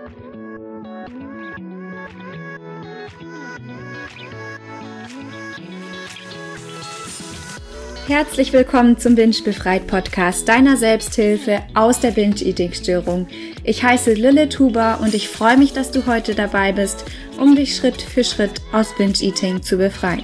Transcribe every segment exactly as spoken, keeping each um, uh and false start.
Herzlich willkommen zum Binge-Befreit-Podcast, deiner Selbsthilfe aus der Binge-Eating-Störung. Ich heiße Lilith Huber und ich freue mich, dass du heute dabei bist, um dich Schritt für Schritt aus Binge-Eating zu befreien.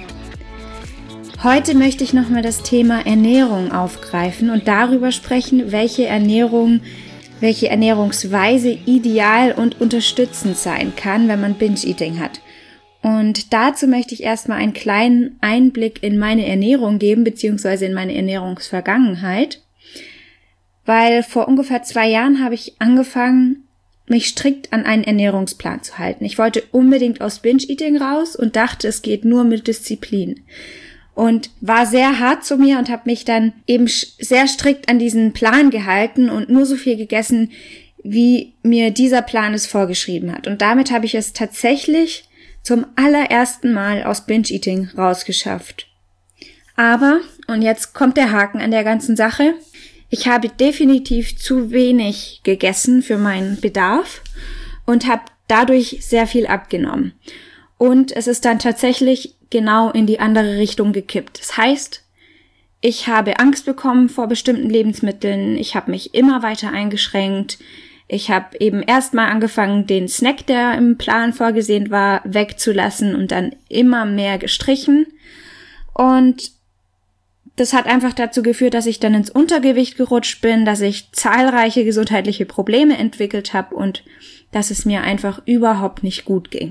Heute möchte ich nochmal das Thema Ernährung aufgreifen und darüber sprechen, welche Ernährung, welche Ernährungsweise ideal und unterstützend sein kann, wenn man Binge-Eating hat. Und dazu möchte ich erstmal einen kleinen Einblick in meine Ernährung geben, beziehungsweise in meine Ernährungsvergangenheit. Weil vor ungefähr zwei Jahren habe ich angefangen, mich strikt an einen Ernährungsplan zu halten. Ich wollte unbedingt aus Binge-Eating raus und dachte, es geht nur mit Disziplin. Und war sehr hart zu mir und habe mich dann eben sehr strikt an diesen Plan gehalten und nur so viel gegessen, wie mir dieser Plan es vorgeschrieben hat. Und damit habe ich es tatsächlich zum allerersten Mal aus Binge-Eating rausgeschafft. Aber, und jetzt kommt der Haken an der ganzen Sache, ich habe definitiv zu wenig gegessen für meinen Bedarf und habe dadurch sehr viel abgenommen. Und es ist dann tatsächlich genau in die andere Richtung gekippt. Das heißt, ich habe Angst bekommen vor bestimmten Lebensmitteln, ich habe mich immer weiter eingeschränkt. Ich habe eben erstmal angefangen, den Snack, der im Plan vorgesehen war, wegzulassen und dann immer mehr gestrichen. Und das hat einfach dazu geführt, dass ich dann ins Untergewicht gerutscht bin, dass ich zahlreiche gesundheitliche Probleme entwickelt habe und dass es mir einfach überhaupt nicht gut ging.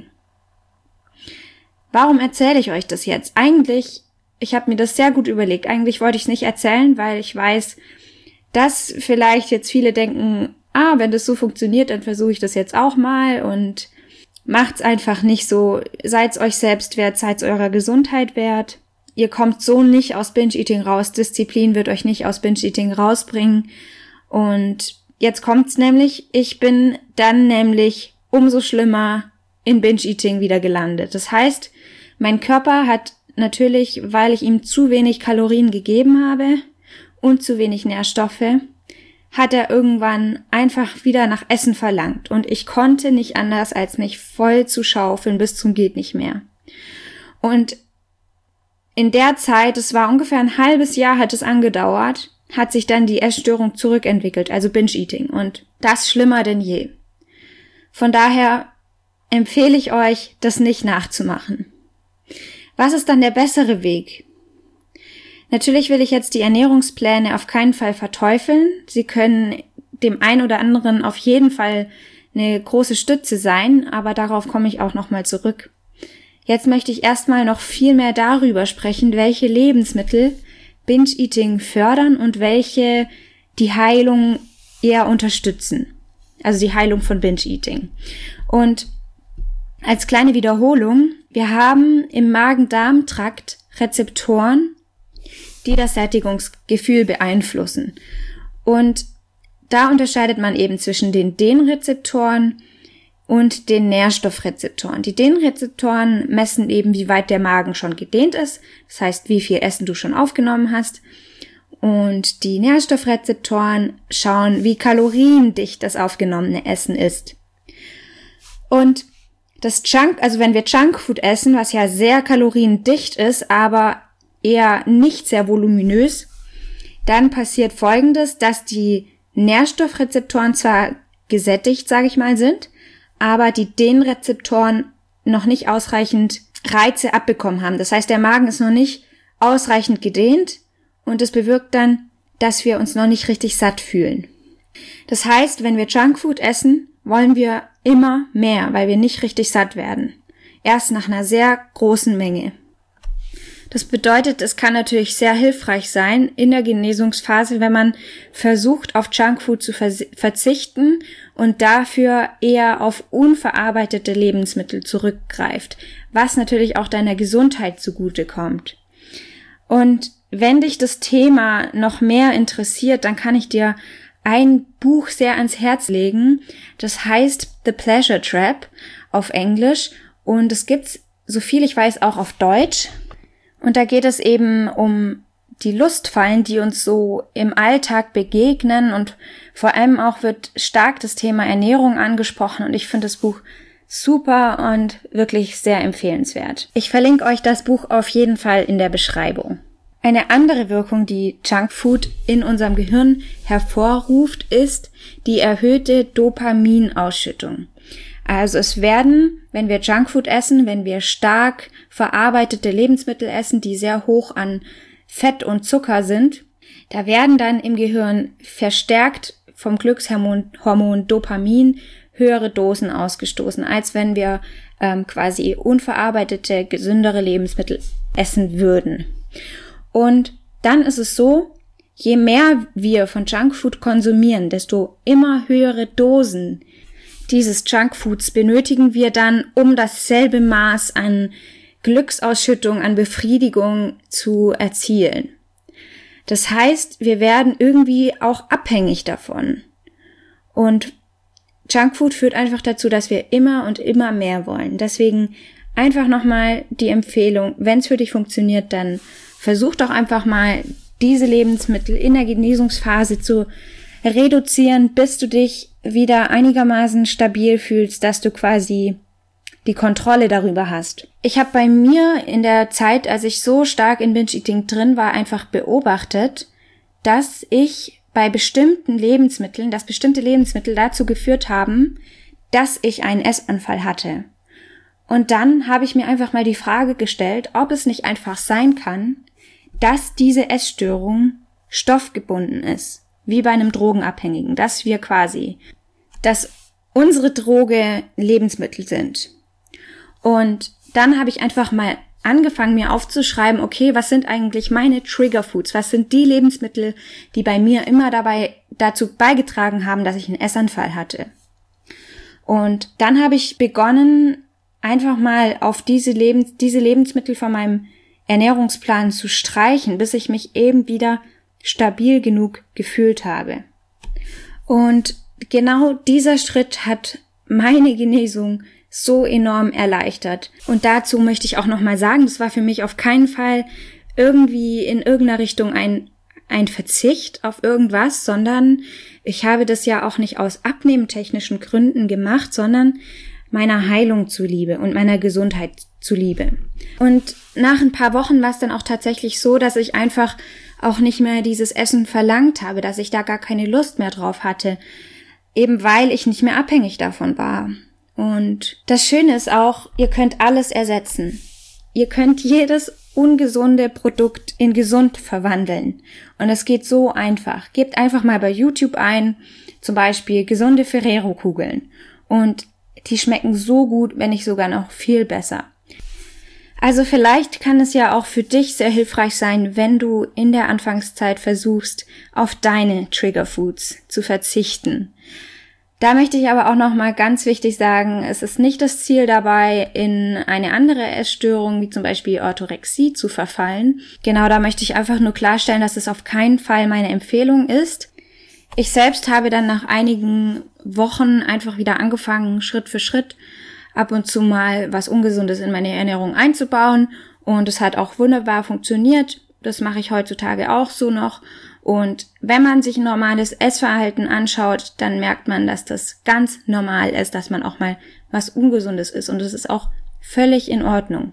Warum erzähle ich euch das jetzt? Eigentlich, ich habe mir das sehr gut überlegt. Eigentlich wollte ich es nicht erzählen, weil ich weiß, dass vielleicht jetzt viele denken, ah, wenn das so funktioniert, dann versuche ich das jetzt auch mal und macht's einfach nicht so. Seid's euch selbst wert, seid's eurer Gesundheit wert. Ihr kommt so nicht aus Binge-Eating raus. Disziplin wird euch nicht aus Binge-Eating rausbringen. Und jetzt kommt's nämlich, ich bin dann nämlich umso schlimmer in Binge-Eating wieder gelandet. Das heißt, mein Körper hat natürlich, weil ich ihm zu wenig Kalorien gegeben habe und zu wenig Nährstoffe, hat er irgendwann einfach wieder nach Essen verlangt und ich konnte nicht anders, als mich voll zu schaufeln bis zum geht nicht mehr. Und in der Zeit, es war ungefähr ein halbes Jahr, hat es angedauert, hat sich dann die Essstörung zurückentwickelt, also Binge-Eating und das schlimmer denn je. Von daher empfehle ich euch, das nicht nachzumachen. Was ist dann der bessere Weg? Natürlich will ich jetzt die Ernährungspläne auf keinen Fall verteufeln. Sie können dem einen oder anderen auf jeden Fall eine große Stütze sein, aber darauf komme ich auch nochmal zurück. Jetzt möchte ich erstmal noch viel mehr darüber sprechen, welche Lebensmittel Binge-Eating fördern und welche die Heilung eher unterstützen. Also die Heilung von Binge-Eating. Und als kleine Wiederholung, wir haben im Magen-Darm-Trakt Rezeptoren, die das Sättigungsgefühl beeinflussen. Und da unterscheidet man eben zwischen den Dehnrezeptoren und den Nährstoffrezeptoren. Die Dehnrezeptoren messen eben, wie weit der Magen schon gedehnt ist, das heißt, wie viel Essen du schon aufgenommen hast. Und die Nährstoffrezeptoren schauen, wie kaloriendicht das aufgenommene Essen ist. Und das Junk, also wenn wir Junkfood essen, was ja sehr kaloriendicht ist, aber eher nicht sehr voluminös, dann passiert Folgendes, dass die Nährstoffrezeptoren zwar gesättigt, sage ich mal, sind, aber die Dehnrezeptoren noch nicht ausreichend Reize abbekommen haben. Das heißt, der Magen ist noch nicht ausreichend gedehnt und es bewirkt dann, dass wir uns noch nicht richtig satt fühlen. Das heißt, wenn wir Junkfood essen, wollen wir immer mehr, weil wir nicht richtig satt werden. Erst nach einer sehr großen Menge. Das bedeutet, es kann natürlich sehr hilfreich sein in der Genesungsphase, wenn man versucht, auf Junkfood zu verzichten und dafür eher auf unverarbeitete Lebensmittel zurückgreift, was natürlich auch deiner Gesundheit zugutekommt. Und wenn dich das Thema noch mehr interessiert, dann kann ich dir ein Buch sehr ans Herz legen. Das heißt The Pleasure Trap auf Englisch und es gibt's, so viel ich weiß, auch auf Deutsch. Und da geht es eben um die Lustfallen, die uns so im Alltag begegnen, und vor allem auch wird stark das Thema Ernährung angesprochen, und ich finde das Buch super und wirklich sehr empfehlenswert. Ich verlinke euch das Buch auf jeden Fall in der Beschreibung. Eine andere Wirkung, die Junkfood in unserem Gehirn hervorruft, ist die erhöhte Dopaminausschüttung. Also es werden, wenn wir Junkfood essen, wenn wir stark verarbeitete Lebensmittel essen, die sehr hoch an Fett und Zucker sind, da werden dann im Gehirn verstärkt vom Glückshormon Hormon Dopamin höhere Dosen ausgestoßen, als wenn wir ähm, quasi unverarbeitete, gesündere Lebensmittel essen würden. Und dann ist es so, je mehr wir von Junkfood konsumieren, desto immer höhere Dosen dieses Junkfoods benötigen wir dann, um dasselbe Maß an Glücksausschüttung, an Befriedigung zu erzielen. Das heißt, wir werden irgendwie auch abhängig davon. Und Junkfood führt einfach dazu, dass wir immer und immer mehr wollen. Deswegen einfach nochmal die Empfehlung, wenn es für dich funktioniert, dann versuch doch einfach mal, diese Lebensmittel in der Genesungsphase zu reduzieren, bis du dich wieder einigermaßen stabil fühlst, dass du quasi die Kontrolle darüber hast. Ich habe bei mir in der Zeit, als ich so stark in Binge-Eating drin war, einfach beobachtet, dass ich bei bestimmten Lebensmitteln, dass bestimmte Lebensmittel dazu geführt haben, dass ich einen Essanfall hatte. Und dann habe ich mir einfach mal die Frage gestellt, ob es nicht einfach sein kann, dass diese Essstörung stoffgebunden ist, wie bei einem Drogenabhängigen, dass wir quasi, dass unsere Droge Lebensmittel sind. Und dann habe ich einfach mal angefangen, mir aufzuschreiben, okay, was sind eigentlich meine Triggerfoods? Was sind die Lebensmittel, die bei mir immer dabei dazu beigetragen haben, dass ich einen Essanfall hatte? Und dann habe ich begonnen, einfach mal auf diese Lebens diese Lebensmittel von meinem Ernährungsplan zu streichen, bis ich mich eben wieder stabil genug gefühlt habe. Und genau dieser Schritt hat meine Genesung so enorm erleichtert. Und dazu möchte ich auch nochmal sagen, das war für mich auf keinen Fall irgendwie in irgendeiner Richtung ein, ein Verzicht auf irgendwas, sondern ich habe das ja auch nicht aus abnehmtechnischen Gründen gemacht, sondern meiner Heilung zuliebe und meiner Gesundheit zuliebe. Und nach ein paar Wochen war es dann auch tatsächlich so, dass ich einfach auch nicht mehr dieses Essen verlangt habe, dass ich da gar keine Lust mehr drauf hatte, eben weil ich nicht mehr abhängig davon war. Und das Schöne ist auch, ihr könnt alles ersetzen. Ihr könnt jedes ungesunde Produkt in gesund verwandeln. Und es geht so einfach. Gebt einfach mal bei YouTube ein, zum Beispiel gesunde Ferrero-Kugeln. Und die schmecken so gut, wenn nicht sogar noch viel besser. Also vielleicht kann es ja auch für dich sehr hilfreich sein, wenn du in der Anfangszeit versuchst, auf deine Triggerfoods zu verzichten. Da möchte ich aber auch nochmal ganz wichtig sagen, es ist nicht das Ziel dabei, in eine andere Essstörung, wie zum Beispiel Orthorexie, zu verfallen. Genau, da möchte ich einfach nur klarstellen, dass es auf keinen Fall meine Empfehlung ist. Ich selbst habe dann nach einigen Wochen einfach wieder angefangen, Schritt für Schritt ab und zu mal was Ungesundes in meine Ernährung einzubauen. Und es hat auch wunderbar funktioniert. Das mache ich heutzutage auch so noch. Und wenn man sich ein normales Essverhalten anschaut, dann merkt man, dass das ganz normal ist, dass man auch mal was Ungesundes isst. Und das ist auch völlig in Ordnung.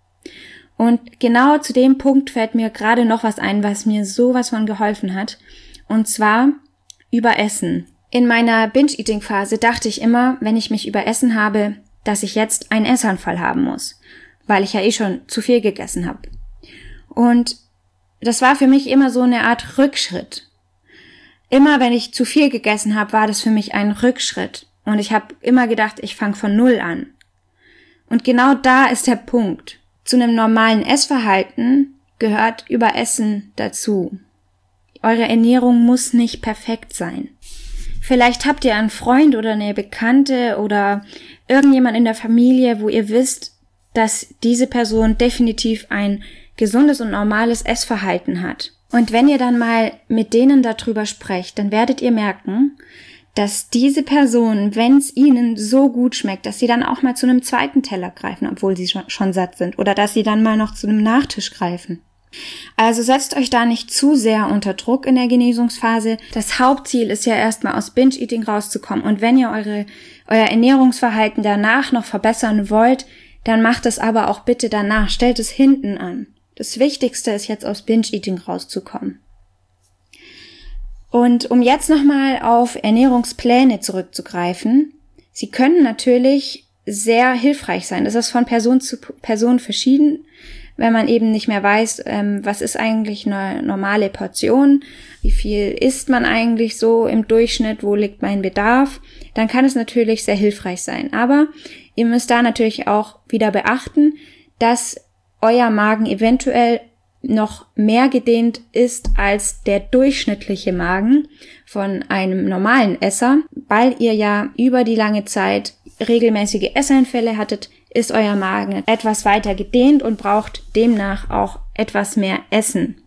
Und genau zu dem Punkt fällt mir gerade noch was ein, was mir sowas von geholfen hat. Und zwar Überessen. In meiner Binge-Eating-Phase dachte ich immer, wenn ich mich überessen habe, dass ich jetzt einen Essanfall haben muss, weil ich ja eh schon zu viel gegessen habe. Und das war für mich immer so eine Art Rückschritt. Immer wenn ich zu viel gegessen habe, war das für mich ein Rückschritt. Und ich habe immer gedacht, ich fange von Null an. Und genau da ist der Punkt. Zu einem normalen Essverhalten gehört Überessen dazu. Eure Ernährung muss nicht perfekt sein. Vielleicht habt ihr einen Freund oder eine Bekannte oder irgendjemand in der Familie, wo ihr wisst, dass diese Person definitiv ein gesundes und normales Essverhalten hat. Und wenn ihr dann mal mit denen darüber sprecht, dann werdet ihr merken, dass diese Personen, wenn es ihnen so gut schmeckt, dass sie dann auch mal zu einem zweiten Teller greifen, obwohl sie schon, schon satt sind, oder dass sie dann mal noch zu einem Nachtisch greifen. Also setzt euch da nicht zu sehr unter Druck in der Genesungsphase. Das Hauptziel ist ja erstmal aus Binge-Eating rauszukommen. Und wenn ihr eure, euer Ernährungsverhalten danach noch verbessern wollt, dann macht es aber auch bitte danach. Stellt es hinten an. Das Wichtigste ist jetzt aus Binge-Eating rauszukommen. Und um jetzt nochmal auf Ernährungspläne zurückzugreifen, sie können natürlich sehr hilfreich sein. Das ist von Person zu Person verschieden. Wenn man eben nicht mehr weiß, ähm, was ist eigentlich eine normale Portion, wie viel isst man eigentlich so im Durchschnitt, wo liegt mein Bedarf, dann kann es natürlich sehr hilfreich sein. Aber ihr müsst da natürlich auch wieder beachten, dass euer Magen eventuell noch mehr gedehnt ist als der durchschnittliche Magen von einem normalen Esser, weil ihr ja über die lange Zeit regelmäßige Essanfälle hattet, ist euer Magen etwas weiter gedehnt und braucht demnach auch etwas mehr Essen.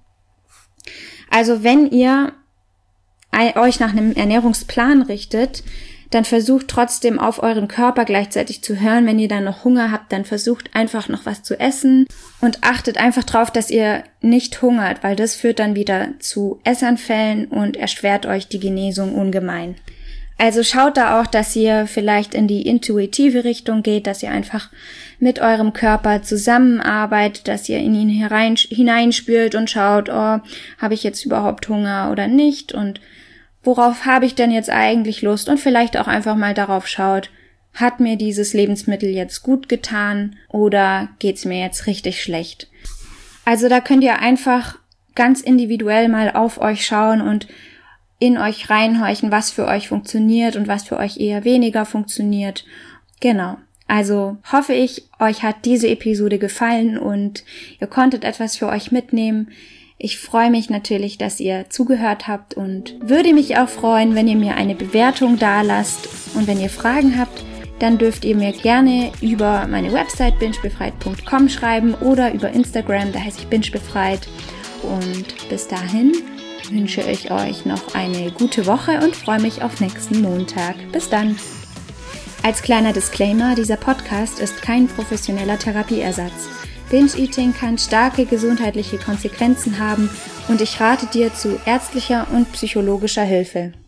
Also wenn ihr euch nach einem Ernährungsplan richtet, dann versucht trotzdem auf euren Körper gleichzeitig zu hören. Wenn ihr dann noch Hunger habt, dann versucht einfach noch was zu essen und achtet einfach drauf, dass ihr nicht hungert, weil das führt dann wieder zu Essanfällen und erschwert euch die Genesung ungemein. Also schaut da auch, dass ihr vielleicht in die intuitive Richtung geht, dass ihr einfach mit eurem Körper zusammenarbeitet, dass ihr in ihn herein, hineinspürt und schaut, oh, habe ich jetzt überhaupt Hunger oder nicht und worauf habe ich denn jetzt eigentlich Lust und vielleicht auch einfach mal darauf schaut, hat mir dieses Lebensmittel jetzt gut getan oder geht's mir jetzt richtig schlecht? Also da könnt ihr einfach ganz individuell mal auf euch schauen und in euch reinhorchen, was für euch funktioniert und was für euch eher weniger funktioniert. Genau. Also hoffe ich, euch hat diese Episode gefallen und ihr konntet etwas für euch mitnehmen. Ich freue mich natürlich, dass ihr zugehört habt und würde mich auch freuen, wenn ihr mir eine Bewertung dalasst. Und wenn ihr Fragen habt, dann dürft ihr mir gerne über meine Website bingebefreit punkt com schreiben oder über Instagram, da heiße ich bingebefreit. Und bis dahin wünsche ich euch noch eine gute Woche und freue mich auf nächsten Montag. Bis dann! Als kleiner Disclaimer, dieser Podcast ist kein professioneller Therapieersatz. Binge-Eating kann starke gesundheitliche Konsequenzen haben und ich rate dir zu ärztlicher und psychologischer Hilfe.